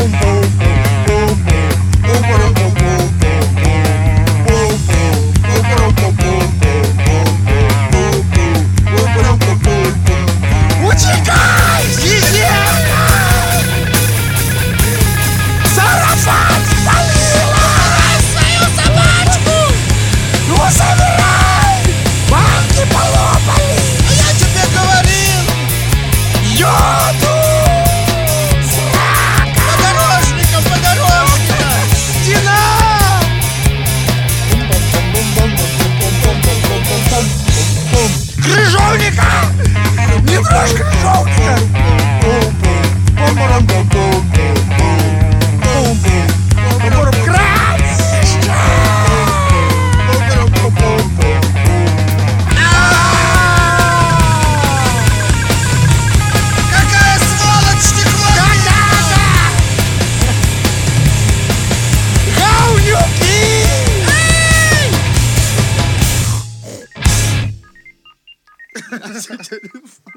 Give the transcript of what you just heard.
Утекай, Зизека! Сарафан спалила! Свою собачку! Ну, собирай! Банки полопали! Я тебе говорил! Йоду! Подорожником, подорожником! Стена! Крыжовника! Не трожь крыжовника! Кровища! Какая сволочь стекла! Говнюки!